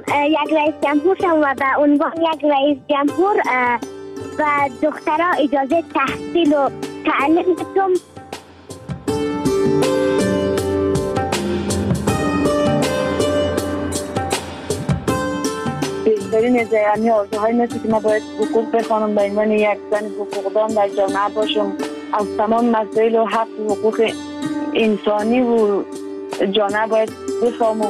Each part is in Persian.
یک رئیس جمهور شم و به عنوان یک رئیس جمهور و دخترها اجازه تحصیل و تعلیم بدم. بیشترین از یعنی آرزوهای مثل که ما باید حقوق بخوانم به عنوان یک زن حقوقدان در جامعه باشم، از تمام مسائل و حق و حقوق انسانی و جامعه باید بفهمم.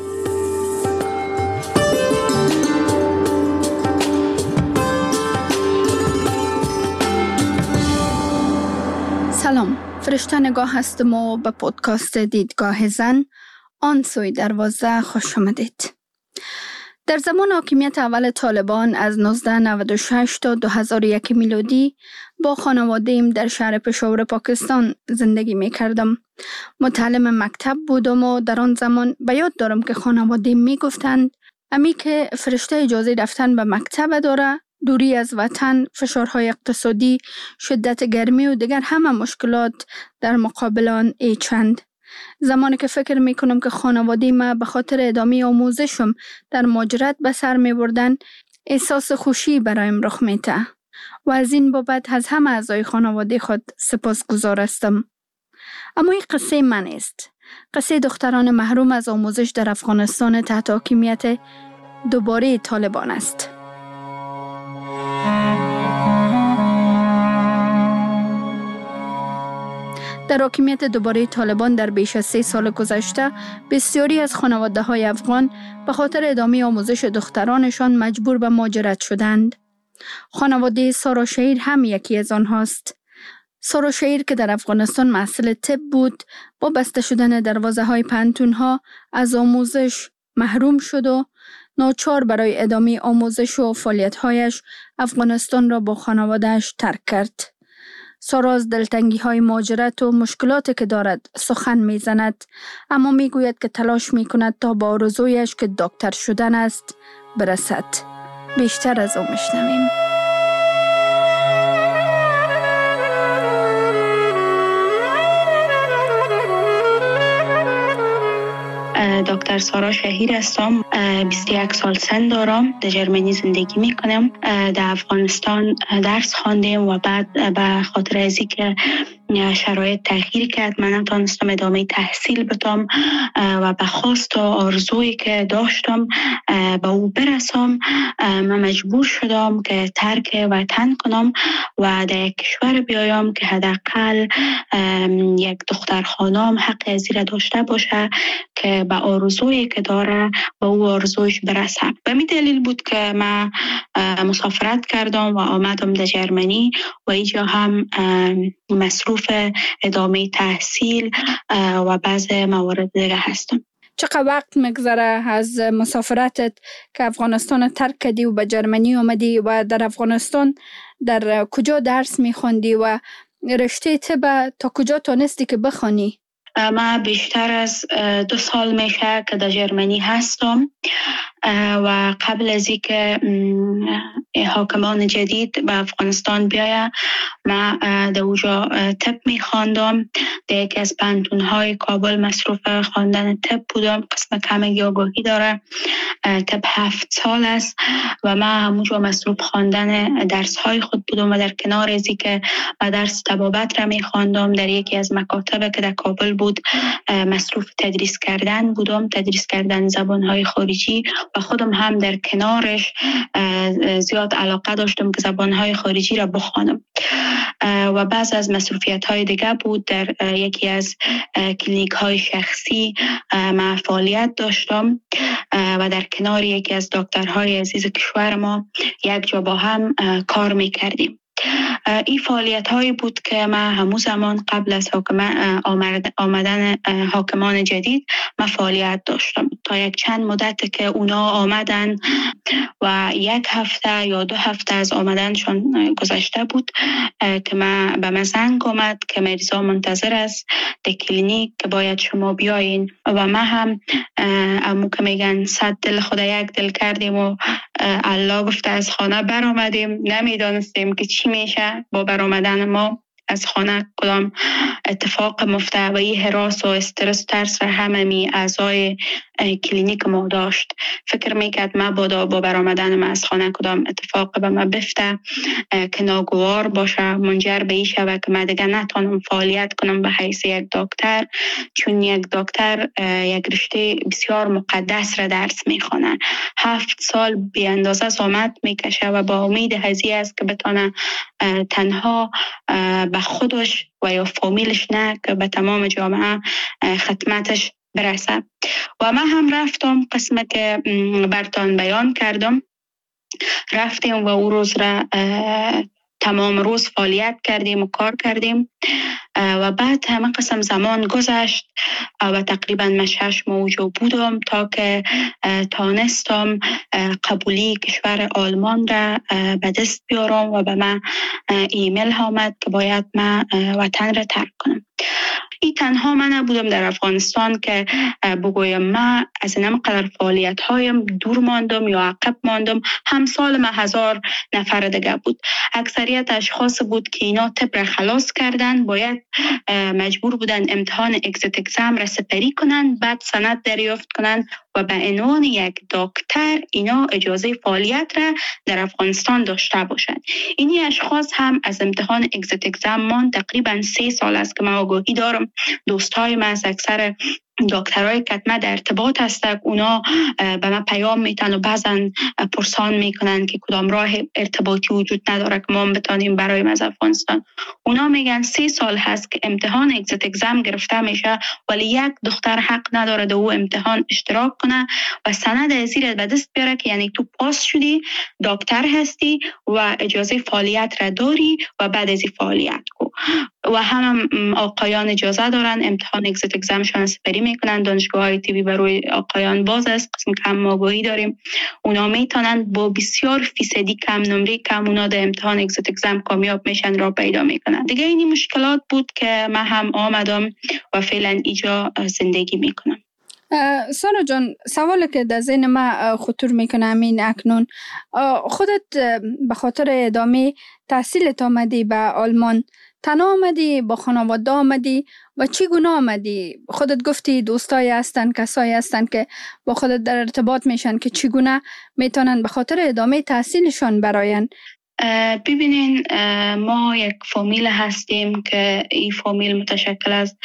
سلام، فرشته نگاه هستم و به پودکاست دیدگاه زن آن سوی دروازه خوش آمدید. در زمان حاکمیت اول طالبان از 1996 تا 2001 میلادی با خانواده‌ام در شهر پشاور پاکستان زندگی می کردم. متعلم مکتب بودم و در آن زمان به یاد دارم که خانواده‌ام می گفتند امی که فرشته اجازه رفتن به مکتب داره، دوری از وطن، فشارهای اقتصادی، شدت گرمی و دیگر همه مشکلات در مقابل آن چند. زمانی که فکر میکنم که خانواده ما به خاطر ادامه آموزشم در مهاجرت به سر می بردن، احساس خوشی برایم رخ میده و از این بابت از همه اعضای خانواده خود سپاسگزار هستم. اما این قصه من است. قصه دختران محروم از آموزش در افغانستان تحت حاکمیت دوباره طالبان است. در حاکمیت دوباره طالبان در بیش از 3 سال گذشته، بسیاری از خانواده‌های افغان به خاطر ادامه آموزش دخترانشان مجبور به مهاجرت شدند. خانواده سارا شهیر هم یکی از آنهاست. سارا شهیر که در افغانستان محصل طب بود، با بسته شدن دروازه‌های پانتون‌ها از آموزش محروم شد و ناچار برای ادامه آموزش و فعالیت‌هایش افغانستان را با خانواده‌اش ترک کرد. سارا از دلتنگی‌های مهاجرت و مشکلاتی که دارد سخن می‌زند، اما می‌گوید که تلاش می‌کند تا با آرزویش که دکتر شدن است برسد. بیشتر از او می‌شنویم. دکتر سارا شهیر هستم. 21 سال سن دارم. در جرمنی زندگی میکنم. در افغانستان درس خواندم و بعد به خاطر از اینکه شرایط تغییر کرد من نتونستم ادامه تحصیل بدم و به خواست و آرزویی که داشتم به او برسم، من مجبور شدم که ترک وطن کنم و در یک کشور بیایم که حداقل یک دختر خانم حق از این داشته باشه که به آرزویی که داره به او آرزویش برسه. به این دلیل بود که من مسافرت کردم و آمدم در جرمنی و اینجا هم مصروف ادامه تحصیل و بعض موارد دیگه هستم. چقدر وقت میگذره از مسافرتت که افغانستان ترک کردی و به جرمنی آمدی و در افغانستان در کجا درس میخوندی و رشته طب تا کجا تونستی که بخوانی؟ من بیشتر از 2 سال میشه که در جرمنی هستم و قبل از اینکه حاکمان جدید به افغانستان بیاید من در اونجا طب میخواندم. در یکی از پانتون‌های کابل مصروف خواندن طب بودم. قسم کم آگاهی داره. طب 7 سال است و من همونجا مصروف خواندن درس‌های خود بودم و در کنار از اینکه من درس طبابت را میخواندم در یکی از مکاتب که در کابل بود مصروف تدریس کردن بودم، تدریس کردن زبان‌های خارجی و خودم هم در کنارش زیاد علاقه داشتم که زبان‌های خارجی را بخوانم. و بعض از مصروفیت‌های دیگه بود. در یکی از کلینیک‌های شخصی من فعالیت داشتم و در کنار یکی از دکترهای عزیز کشور ما یک جا با هم کار می‌کردیم. این فعالیت هایی بود که من همون زمان قبل از آمدن حاکمان جدید من فعالیت داشتم تا یک چند مدت که اونا آمدن و 1 هفته یا 2 هفته از آمدنشون گذشته بود که به من زنگ آمد که مریضا منتظر است در کلینیک که باید شما بیاین و من هم امو که میگن 100 دل خدا یک دل کردیم و الله گفته از خانه برآمدیم. نمیدانستیم که چی میشه با برآمدن ما از خانه، کدام اتفاق مفته و این هراس و استرس و ترس را همه اعضای کلینیک ما داشت. فکر میکرد ما با برآمدن ما از خانه کدام اتفاق به ما بفته که ناگوار باشه، منجر به این شود که من دیگه نتونم فعالیت کنم به حیث یک دکتر، چون یک دکتر یک رشته بسیار مقدس را درس میخوانه. 7 سال بی اندازه زحمت میکشه و با امید هزی است که بتونه تنها به خودش و یا فامیلش نه که به تمام جامعه خدمتش برسه. و من هم رفتم قسمت که برتان بیان کردم، رفتیم و او روز را تمام روز فعالیت کردیم و کار کردیم و بعد همه قسم زمان گذشت و تقریبا من 6 ماه اونجا بودم تا که تانستم قبولی کشور آلمان را به دست بیارم و به من ایمیل آمد که باید من وطن را ترک کنم. این تنها من نبودم در افغانستان که بگویم من از این قدر فعالیت هایم دور ماندم یا عقب ماندم. همسال من 1000 نفر دیگه بود. اکثریت اشخاص بود که اینا طب را خلاص کردن، باید مجبور بودن امتحان اگزیت اگزم را سپری کنن، بعد سند دریافت کنن و به عنوان یک دکتر اینا اجازه فعالیت را در افغانستان داشته باشند. اینی اشخاص هم از امتحان اگزیت اگزم مان تقریبا 3 سال است که من آگاهی دارم. دوستای من از اکثر دکترای کتمه در ارتباط هستند، اونا به من پیام میتن و بعضا پرسان میکنن که کدام راه ارتباطی وجود نداره که ما بتانیم برای از افغانستان. اونا میگن 3 سال هست که امتحان اگزیت اگزم گرفته میشه ولی یک دختر حق نداره در او امتحان اشتراک کنه و سند ازیر به دست بیاره که یعنی تو پاس شدی، دکتر هستی و اجازه فعالیت را داری و بعد از این فعالیت کو. و هم آقایان اجازه دارن امتحان اگزیت اگزمشون سپری میکنن. دانشگاه‌های تیوی برای آقایان باز است، قسم کم آگاهی داریم. اونا میتونن با بسیار فیصدی کم نمره کم اونا در امتحان اگزیت اگزم کامیاب میشن را پیدا میکنن. دیگه اینی مشکلات بود که من هم آمدم و فعلا اینجا زندگی میکنم. سارا جان، سوالی که در ذهن من خطور میکنه همین اکنون، خودت به خاطر ادامه تحصیلت آمدی به آلمان، تنها آمدی با خانواده آمدی و چگونه آمدی؟ خودت گفتی دوستایی هستن، کسایی هستن که با خودت در ارتباط میشن که چگونه میتونن به خاطر ادامه تحصیلشان براین؟ ببینین، ما یک فامیل هستیم که این فامیل متشکل از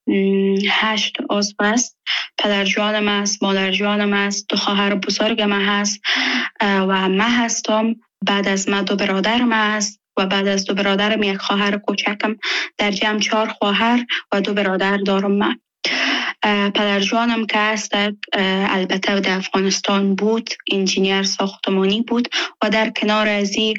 8 عضو است. پدر جانم است، مادر جانم است، 2 خواهر بزرگم هست و من هستم. بعد از من 2 برادرم است و بعد از 2 برادرم یک خواهر کوچکم. در جمع 4 خواهر و 2 برادر دارم من. پدر جانم که هست البته در افغانستان بود، انجینیر ساختمانی بود و در کنار از این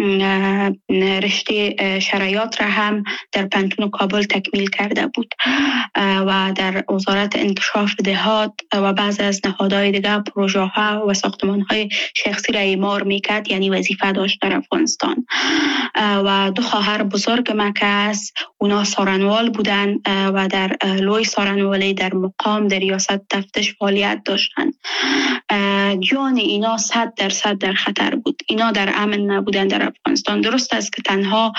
رشته شرایط را هم در پانتون کابل تکمیل کرده بود و در وزارت انکشاف دهات و بعض از نهادهای دیگه پروژه ها و ساختمان های شخصی را اعمار میکرد، یعنی وظیفه داشت در افغانستان. و 2 خواهر بزرگ من که هست اونا سارنوال بودن و در لوی سارنوالی در مقام در ریاست تفتیش فعالیت داشتند. جان اینا 100% در خطر بود. اینا در امن نبودن در افغانستان. درست است که تنها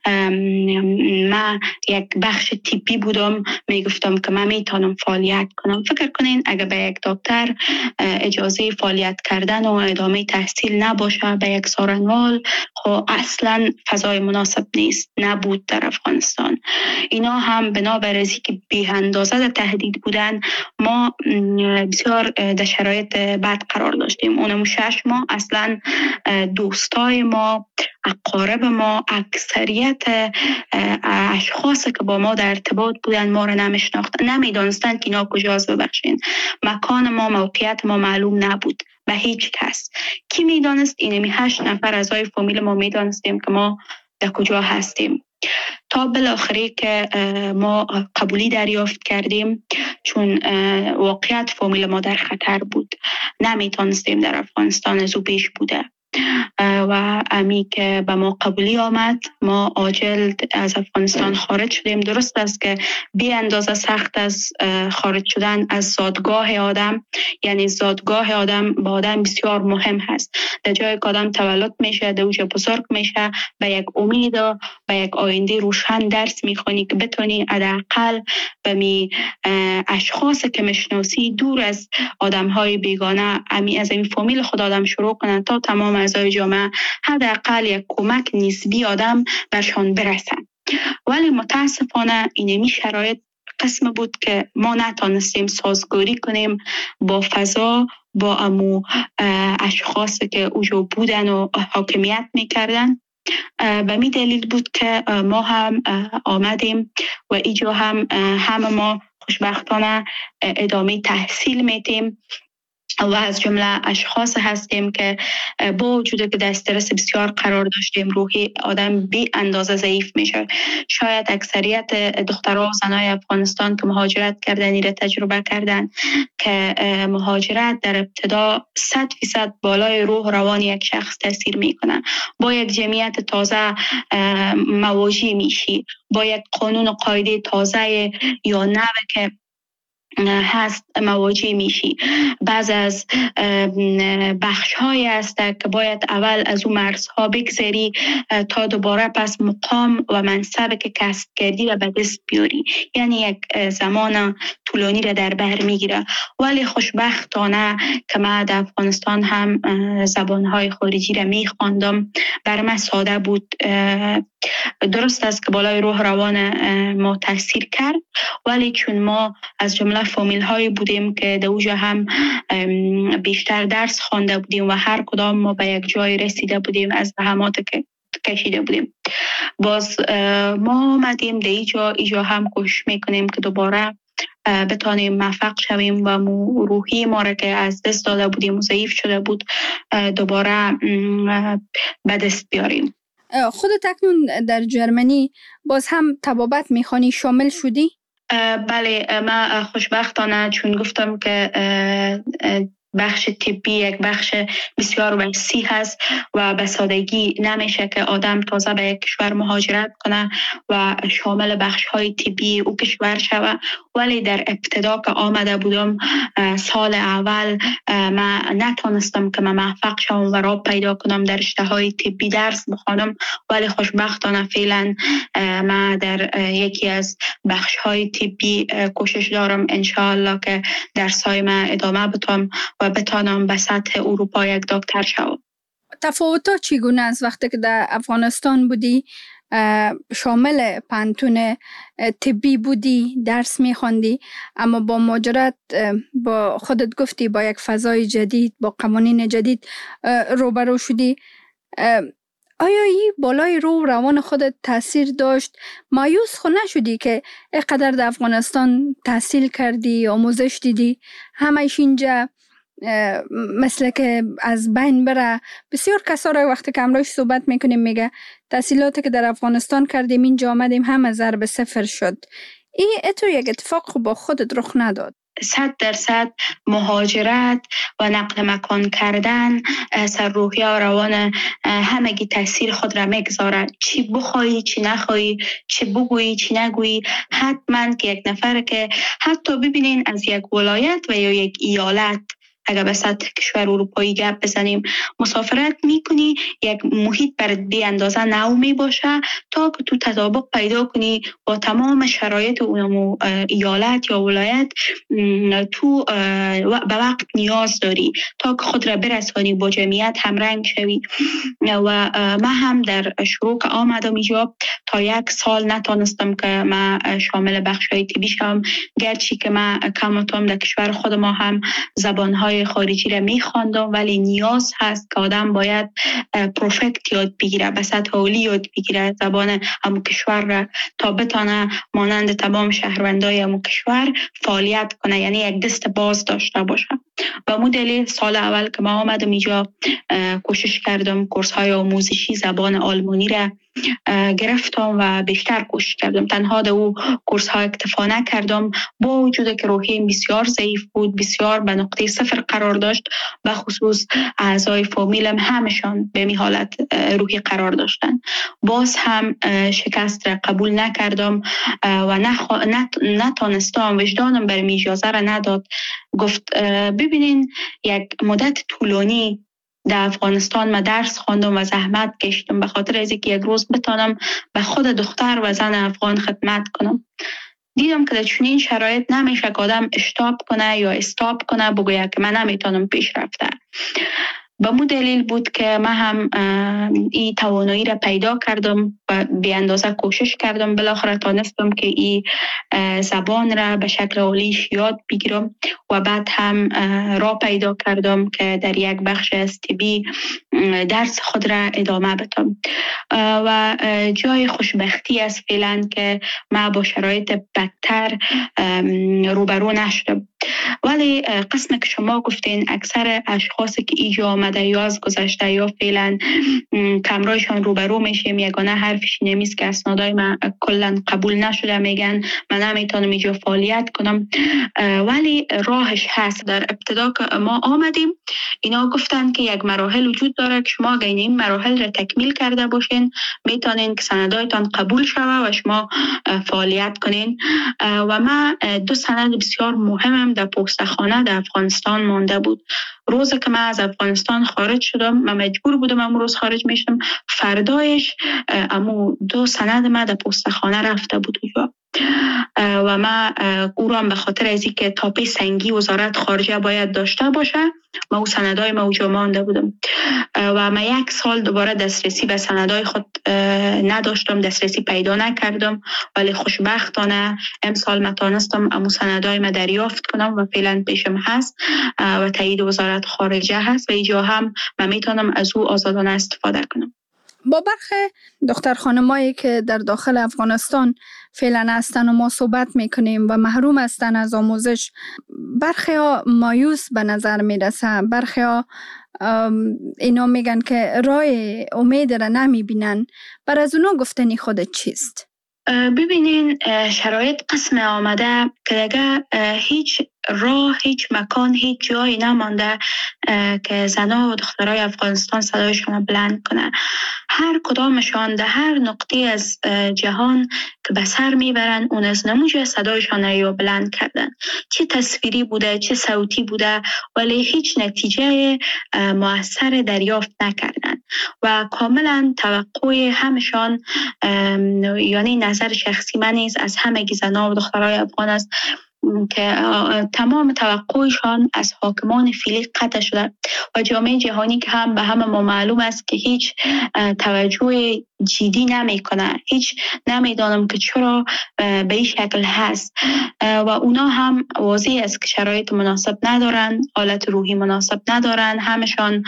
من یک بخش تیپی بودم، میگفتم که من میتونم فعالیت کنم. فکر کنین اگر به یک دکتر اجازه فعالیت کردن و ادامه تحصیل نباشه به یک سارنوال، خب اصلا فضای مناسب نیست، نبود در افغانستان. اینا هم بنابر از اینکه بی اندازه تهدید بودن، ما بسیار در شرایط بد قرار داشتیم. اونم 6 ماه اصلا دوستای ما، اقارب ما، اکثریت اشخاصی که با ما در ارتباط بودن ما را نمیشناختن، نمیدانستند که اینا کجاست. ببخشین، مکان ما، موقعیت ما معلوم نبود به هیچ کس. کی میدانست؟ اینمی 8 نفر اعضای فامیل ما میدانستیم که ما در کجا هستیم. تا بالاخره که ما قبولی دریافت کردیم، چون واقعیت فامیل ما در خطر بود، نمیتونستیم در افغانستان از او پیش بوده. و امی که به ما قبولی آمد، ما عاجل از افغانستان خارج شدیم. درست است که بی اندازه سخت از خارج شدن از زادگاه آدم، یعنی زادگاه آدم با آدم بسیار مهم هست. در جایی که آدم تولد میشه، در اوج بزرگ میشه، به یک امید و به یک آینده روشن درس میخونی که بتونی حداقل به می اشخاص که مشناسی دور از آدم‌های بیگانه، از این فامیل خود آدم شروع کنن تا تمام اعضای جامعه حداقل یک کمک نسبی آدم برشان برسن. ولی متاسفانه اینمی شرایط قسم بود که ما نتانستیم سازگاری کنیم با فضا، با امو اشخاص که اوجا بودن و حاکمیت میکردن. به می دلیل بود که ما هم آمدیم و اینجا هم ما خوشبختانه ادامه تحصیل میتیم و از جمله اشخاص هستیم که با وجود که در استرس بسیار قرار داشتیم، روحی آدم بی اندازه ضعیف میشه. شاید اکثریت دخترها و زنای افغانستان که مهاجرت کردن را تجربه کردن که مهاجرت در ابتدا 100% بالای روح روان یک شخص تاثیر میکنه. با یک جمعیت تازه مواجه میشی، با یک قانون و قاعده تازه یا نوع که هست مواجه میشی. بعض از بخش های هست که باید اول از اون مرزها بگذری تا دوباره پس مقام و منصب که کسب کردی را به دست بیاری، یعنی یک زمان طولانی را در بر میگیره. ولی خوشبختانه که من در افغانستان هم زبانهای خارجی را میخواندم، بر من ساده بود. درست است که بالای روح روان ما تاثیر کرد، ولی چون ما از جمله فامیل هایی بودیم که در اوجا هم بیشتر درس خوانده بودیم و هر کدام ما به یک جای رسیده بودیم از زحمات که کشیده بودیم، باز ما آمدیم در اینجا هم کوشش میکنیم که دوباره بتانیم موفق شویم و روحی ما را که از دست داده بودیم و ضعیف شده بود دوباره به دست بیاریم. خودت اکنون در جرمنی باز هم طبابت میخوانی، شامل شدی؟ بله، من خوشبختانه چون گفتم که بخش طبی یک بخش بسیار وسیع هست و به سادگی نمیشه که آدم تازه به یک کشور مهاجرت کنه و شامل بخش های طبی او کشور شوه. ولی در ابتدا که آمده بودم سال اول من نتونستم که من موفق شوم و راه پیدا کنم در رشته های طبی درس بخوانم، ولی خوشبختانه فعلا من در یکی از بخش های طبی کوشش دارم انشاءالله که درسای من ادامه بدم و بتانم به سطح اروپا یک دکتر شوم. تفاوت‌ها چگونه است وقتی که در افغانستان بودی، شامل پانتون طبی بودی، درس می‌خواندی، اما با مهاجرت با خودت گفتی با یک فضای جدید، با قوانین جدید روبرو شدی، آیا این بالای روح روان خودت تاثیر داشت؟ مایوس خود نشدی که اینقدر در افغانستان تحصیل کردی، آموزش دیدی، همه‌اش اینجا مثل که از بین بره؟ بسیار کسا را وقتی که امروز صحبت میکنیم میگه تحصیلاتی که در افغانستان کردیم اینجا آمدیم همه ضرب صفر شد. این تو یک اتفاق با خودت رخ نداد؟ 100% مهاجرت و نقل مکان کردن سر روحی و روان همگی تاثیر خود را میگذاره. چی بخوایی چی نخوایی، چی بگویی چی نگویی، حتما که یک نفر که حتی ببینین از یک ولایت و یا یک ایالت اگر به سطح کشور اروپایی گپ بزنیم مسافرت میکنی، یک محیط برات بی اندازه نو می باشه تا که تو تطابق پیدا کنی با تمام شرایط اون ایالت یا ولایت. تو به وقت نیاز داری تا که خود را برسانی با جمعیت همرنگ شوی. و من هم در شروع که آمدم اینجا تا 1 سال نتونستم که من شامل بخشای طبی شم، گرچه که من کمتم در کشور خود ما هم زبانهای خارجی را میخواندم، ولی نیاز هست که آدم باید پروفکت یاد بگیره، به سطح عالی یاد بگیره زبان همو کشور را تا بتانه مانند تمام شهروندای همو کشور فعالیت کنه، یعنی یک دست باز داشته باشه. به مو دلیل سال اول که ما آمدم اینجا کوشش کردم کورس های آموزشی زبان آلمانی را گرفتم و بیشتر کوشش کردم. تنها در او کورس ها اکتفا نکردم، با وجود که روحیم بسیار ضعیف بود، بسیار به نقطه صفر قرار داشت، به خصوص اعضای فامیلم همشان به می حالت روحی قرار داشتن. باز هم شکست را قبول نکردم و نتانستم، وجدانم برم اجازه را نداد. گفت ببینین یک مدت طولانی در افغانستان ما درس خواندم و زحمت کشیدم به خاطر از اینکه یک روز بتانم به خود دختر و زن افغان خدمت کنم. دیدم که در چنین شرایط نمیشه که آدم اشتاب کنه یا استاپ کنه بگوید که من نمیتونم پیش رفته. به مو دلیل بود که من هم این توانایی را پیدا کردم و به اندازه کوشش کردم. بالاخره تانستم که این زبان را به شکل عالیش یاد بگیرم و بعد هم راه پیدا کردم که در یک بخش از طبی درس خود را ادامه بدم و جای خوشبختی است فعلا که من با شرایط بدتر روبرو نشدم. ولی قسم که شما گفتین اکثر اشخاصی که اینجا آمده یا از گذشته یا فعلا کمرایشان روبرو میشیم، یگانه حرفش نمیست که اسنادای من کلا قبول نشده، میگن من نمیتونم اینجا فعالیت کنم. ولی راهش هست. در ابتدا که ما آمدیم اینا گفتن که یک مراحل وجود داره که شما اگر این مراحل را تکمیل کرده باشین میتونین که سندایتان قبول شوه و شما فعالیت کنین. و من 2 سند بسیار مهمم در پستخانه در افغانستان مانده بود. روز که من از افغانستان خارج شدم، من مجبور بودم امروز خارج میشم، فردایش امو 2 سند من در پستخانه رفته بود و من او را به خاطر از اینکه تاپه سنگی وزارت خارجه باید داشته باشه من او سندای موجود مانده بودم و من 1 سال دوباره دسترسی به سندای خود نداشتم، دسترسی پیدا نکردم. ولی خوشبختانه امسال من تانستم امو سندای من دریافت کنم و فعلا پیشم هست و تایید وزارت خارجه هست و اینجا هم من میتونم از او آزادانه استفاده کنم. با برخی دختر خانمایی که در داخل افغانستان فعلا هستن و ما صحبت میکنیم و محروم هستن از آموزش، برخی ها مایوس به نظر میرسه، برخی ها اینا میگن که راه امید را نمیبینن. بر از اونا گفتنی خودت چیست؟ ببینین شرایط قسم آمده که دیگه هیچ راه، هیچ مکان، هیچ جایی نمانده که زنها و دخترای افغانستان صدایشان بلند کنه. هر کدامشان در هر نقطه از جهان که به سر میبرن اون از نموجه صدایشان رو بلند کردن، چه تصویری بوده چه صوتی بوده، ولی هیچ نتیجه مؤثر دریافت نکردن و کاملا توقع همشان، یعنی نظر شخصی من نیست، از همه زنها و دخترای افغان است که تمام توقعشان از حاکمان فعلی قطع شده و جامعه جهانی که هم به همه ما معلوم است که هیچ توجه جدی نمیکنه. هیچ نمیدانم که چرا به این شکل هست و اونا هم واضح است که شرایط مناسب ندارن، حالت روحی مناسب ندارن، همشان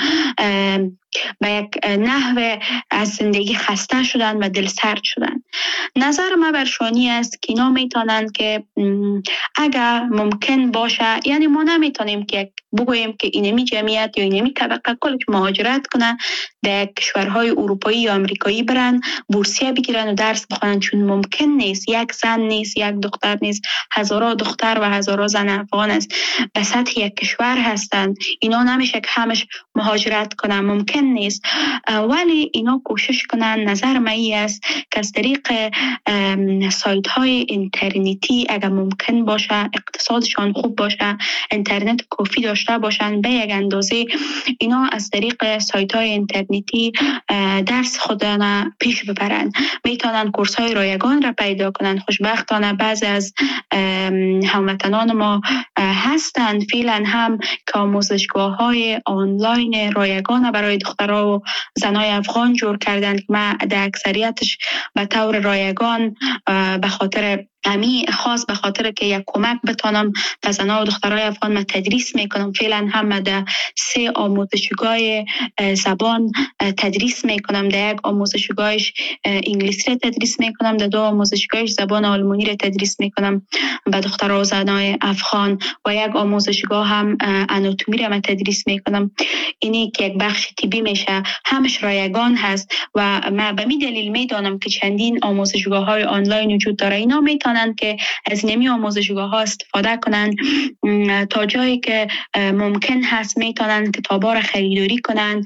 به یک نحو از زندگی خسته شدن و دل سرد شدن. نظر من برشانی است که اینا میتونن که اگر ممکن باشه، یعنی ما نمیتونیم که بگوییم که اینمی جمعیت یا اینمی طبقه کلش مهاجرت کنن در کشورهای اروپایی یا امریکایی برن بورسیه بگیرن و درس بخونن، چون ممکن نیست. یک زن نیست، یک دختر نیست، هزارها دختر و هزارها زن افغان است به سطح یک کشور هستند. اینا نمیشه که همش مهاجرت کنن، ممکن نیست. ولی اینا کوشش کنن. نظر من است که از طریق سایت های اینترنتی اگر ممکن باشه، اقتصادشان خوب باشه، اینترنت کافی داشته باشن، به یک اندازه اینا از طریق سایت های اینترنتی درس خودشان پیش ببرن. میتونن کورس های رایگان را پیدا کنن. خوشبختانه بعضی از هموطنان ما هستند فعلا هم که آموزشگاه های آنلاین رایگان برای دخترها و زنای افغان جور کردند که من در اکثریتش به طور رایگان به خاطر همی خاص به خاطر که یک کمک بتانم به زنان و دخترای افغان من تدریس میکنم. فعلا هم در 3 آموزشگاه زبان تدریس میکنم. در یک آموزشگاهش انگلیسی را تدریس میکنم، در 2 آموزشگاهش زبان آلمانی را تدریس میکنم به دخترها و زنای افغان و یک آموزشگاه هم آناتومی را من تدریس میکنم. اینی که یک بخش طبی میشه، همش رایگان هست و من به می دلیل میدانم که چندین آموزشگاه های آنلاین وجود داره. اینا میتونن که از نمی آموزشگاه ها استفاده کنن تا جایی که ممکن هست میتونن کتاب ها را خریداری کنن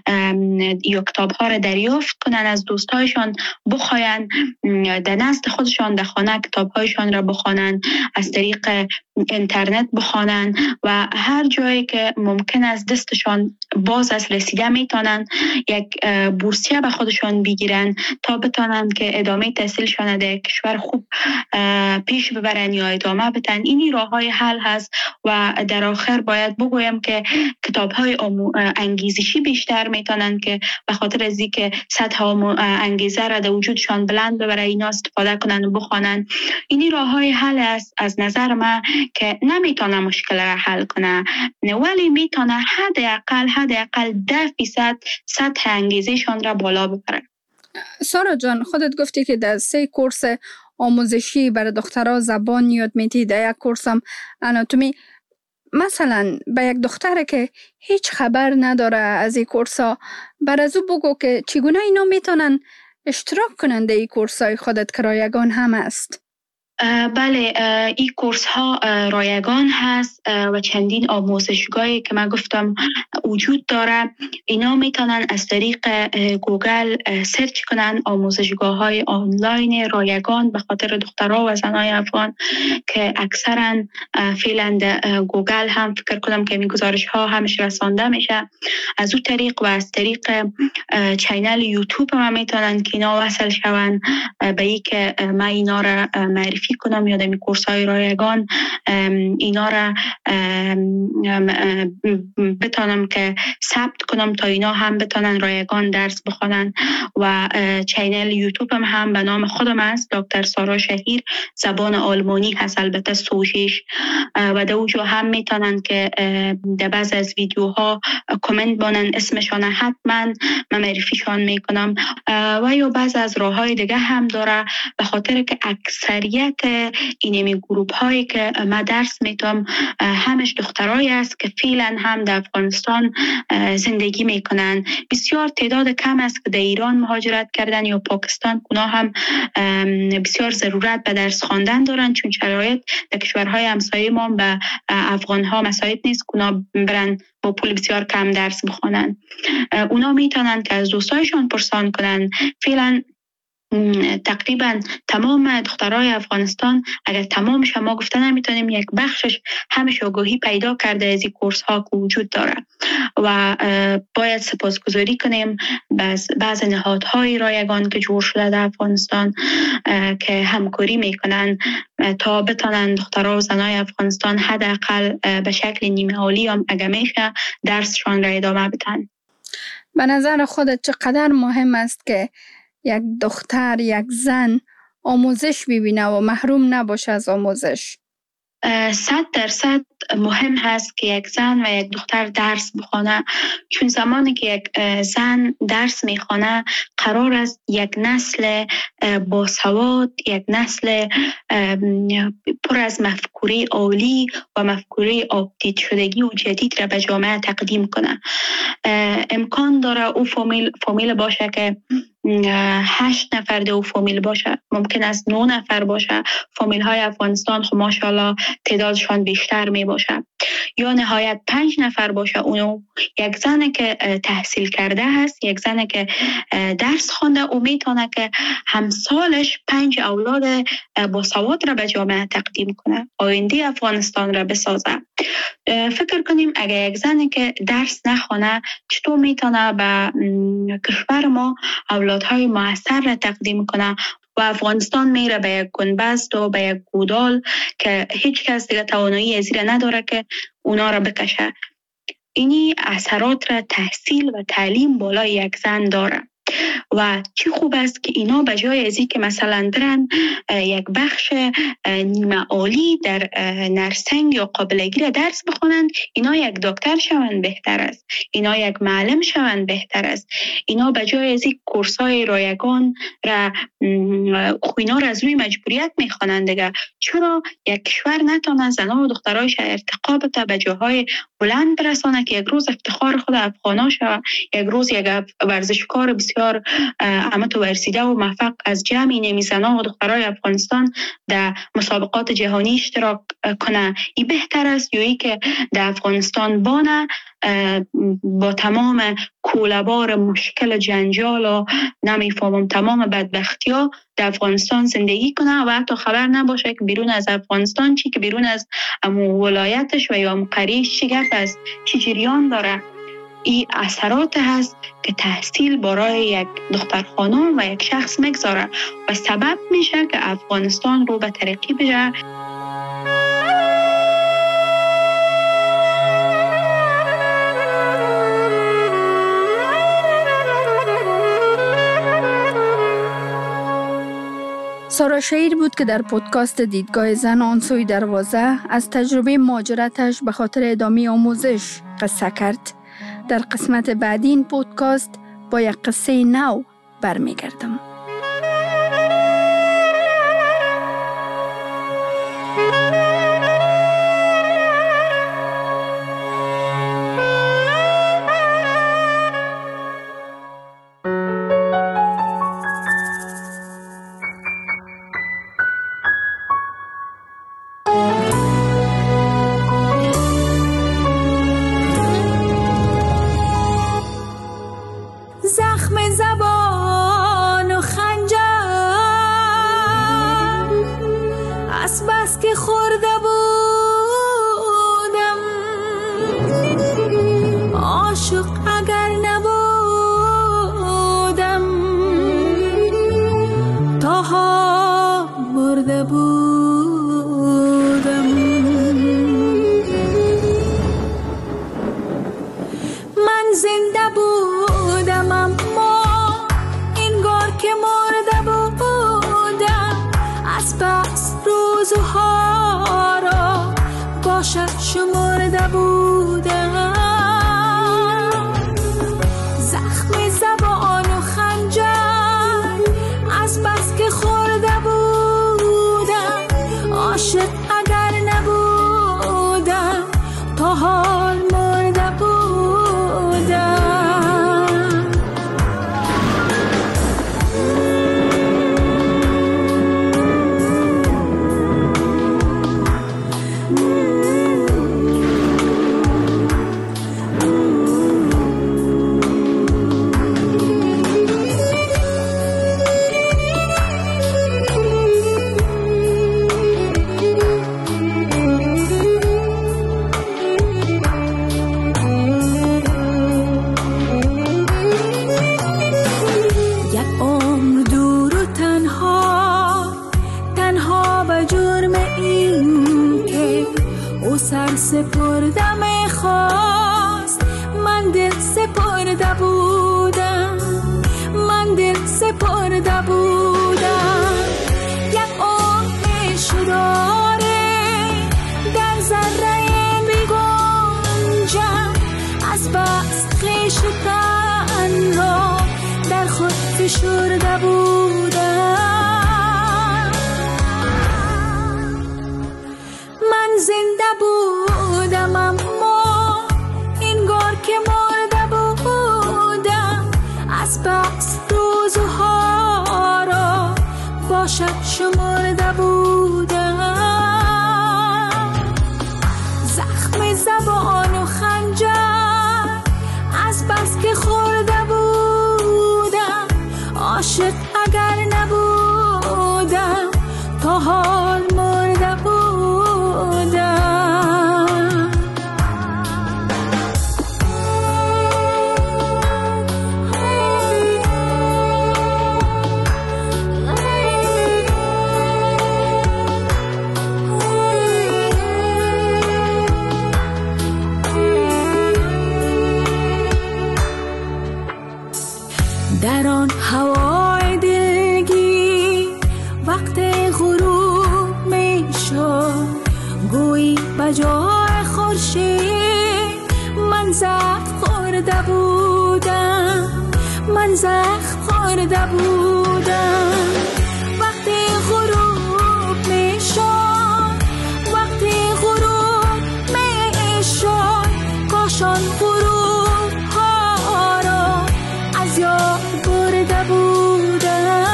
یا کتاب ها را دریافت کنن از دوستایشان، بخواین در نزد خودشان در خانه کتاب هایشان را بخوانن، از طریق اینترنت بخوانن و هر جایی که ممکن است دستشان باز از رسیده میتونن یک بورسیه به خودشان بگیرن تا بتونن که ادامه تحصیلشان در کشور خوب پیش ببرن یا ادامه بدن. اینی راه های حل هست و در آخر باید بگویم که کتاب های انگیزشی بیشتر میتونن که به خاطر از اینکه سطح انگیزه را در وجودشان بلند ببره اینا استفاده کنن و بخوانن. اینی راه های حل است از نظر من که نمیتونه مشکل را حل کنه ولی میتونه حداقل 10% سطح انگیزشان را بالا ببره. سارا جان، خودت گفتی که در 3 کورس آموزشی برای دخترها زبان یاد میدی، در یک کورس هم آناتومی. مثلا به یک دختره که هیچ خبر نداره از این کورس ها، بر از او بگو که چگونه اینا میتونن اشتراک کنن در این کورس های خودت که رایگان هم است؟ بله، این کورس ها رایگان هست و چندین آموزشگاهی که من گفتم وجود داره. اینا میتونن از طریق گوگل سرچ کنن آموزشگاه های آنلاین رایگان به خاطر دخترها و زنای افغان که اکثرا فعلا گوگل هم فکر کنم که این گزارش ها همش رسانده میشه از اون طریق و از طریق چینل یوتیوب هم میتونن که اینا وصل شون به ای که من اینا را معرفی کنم یا دمی کورس های رایگان اینا را بتانم که ثبت کنم تا اینا هم بتانن رایگان درس بخونن. و چینل یوتیوب هم به نام خودم است، دکتر سارا شهیر، زبان آلمانی هست البته سوژیش و در اونجا هم میتونن که در بعض از ویدیوها کامنت بانن اسمشان حتما من معرفیشان میکنم و یا بعض از راه های دیگه هم داره به خاطر که اکثریت اینمی گروپ هایی که من درس میتونم همش دخترایی است که فعلا هم در افغانستان زندگی میکنن. بسیار تعداد کم است که در ایران مهاجرت کردن یا پاکستان. اونا هم بسیار ضرورت به درس خواندن دارن چون شرایط در کشورهای همسایه ما به افغان ها مساعد نیست که اونا برن با پول بسیار کم درس بخونن. اونا میتونن که از دوستایشان پرسان کنن. فعلا تقریبا تمام دخترای افغانستان اگر تمام شما گفته نمیتونیم یک بخشش همش آگاهی پیدا کرده از این کورس ها که وجود داره و باید سپاسگزاری کنیم بعض نهادهای رایگان که جور شده در افغانستان که همکاری میکنن تا بتونن دخترها و زنای افغانستان حداقل به شکل نیمه عالی هم اگه میشه درسشان را ادامه بدن. به نظر خودت چقدر مهم است که یک دختر، یک زن آموزش ببینه و محروم نباشه از آموزش؟ 100% مهم هست که یک زن و یک دختر درس بخونه چون زمانی که یک زن درس میخونه قرار است یک نسل باسواد، یک نسل پر از مفکوره عالی و مفکوره آپدیت شدگی و جدید را به جامعه تقدیم کنه. امکان داره او فامیل باشه که 8 نفر دو فامیل باشه، ممکن است 9 نفر باشه. فامیل های افغانستان خب ماشاءالله تعدادشان بیشتر می باشه یا نهایت 5 نفر باشه. اونو یک زن که تحصیل کرده هست، یک زن که درس خونده، او میتونه که همسالش 5 اولاد با سواد را به جامعه تقدیم کنه، آینده افغانستان را بسازه. فکر کنیم اگر یک زن که درس نخونه چطور میتونه به کشور ما اولادهای موثر را تقدیم کنه و افغانستان میره به یک گنبست و به یک گودال که هیچ کس دیگه توانایی از این نداره که اونا را بکشه. اینی اثرات را تحصیل و تعلیم بالای یک زن داره. و چی خوب است که اینا به جای از این که مثلا درن یک بخش نیمه عالی در نرسنگ یا قابلگی درس بخونند، اینا یک دکتر شوند بهتر است، اینا یک معلم شوند بهتر است. اینا به جای از این کورسای رایگان را اینا را از روی مجبوریت میخوانند دیگه. چرا یک کشور نتونه زنان و دخترایش ارتقا بده، به جاهای بلند برسانه که یک روز افتخار خود افغانا شود، یک روز یک ورزشکار بسیار امت ورسیده و موفق از جمع این زنان و دخترای افغانستان در مسابقات جهانی اشتراک کنه. این بهتر است یا ای که در افغانستان بانه با تمام کوله‌بار مشکل جنجال و نمیفهمم تمام بدبختی ها در افغانستان زندگی کنه و حتی خبر نباشه که بیرون از افغانستان چی، که بیرون از ولایتش و یا قریش چی گپ است، چی جریان داره. این اثرات هست که تحصیل برای یک دختر خانم و یک شخص مگذاره و سبب میشه که افغانستان رو به ترقی بره. سارا شهیر بود که در پودکاست دیدگاه زن آن سوی دروازه از تجربه مهاجرتش به خاطر ادامه آموزش قصه کرد. در قسمت بعدی این پودکاست با یک قصه نو برمیگردم. زخم زبان و خنجر از بس که خورده بودم، عاشق اگر نبودم تاها برده بودم. من زنده بودم اما انگار که مرده بودم، از بس روزها را باشد شمرده بودم. زخم زبان و خنجر از بس که خورده بودم، عاشق اگر نبودم تا حال مرده بودم. سر سپرده میخواست، من دل سپرده بودم، من دل سپرده بودم. یک آتش داره در ذره میگنجم، از بس خویش تن را در خود فشرده بودم. من زنده بودم اما انگار که مرده بودم، از بس روزها را باشد شمرده بودم. زخم زبان و خنجر از بس که خورده بودم، عاشق اگر نبودم تا حال مرده بودم. در آن هوای دلگی وقت غروب می شد، گویی بجای خورشید من زخم خورده بودم، من زخم خورده بودم. وقتی غروب می شد، وقتی غروب می شد، کاشان غروب ها را از یاد برده بودم.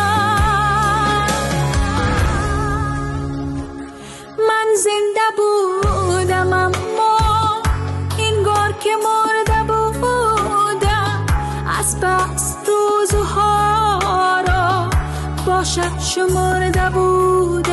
من زنده بودم اما انگار که مرده بودم، از بس روزها را باشد شمرده بودم.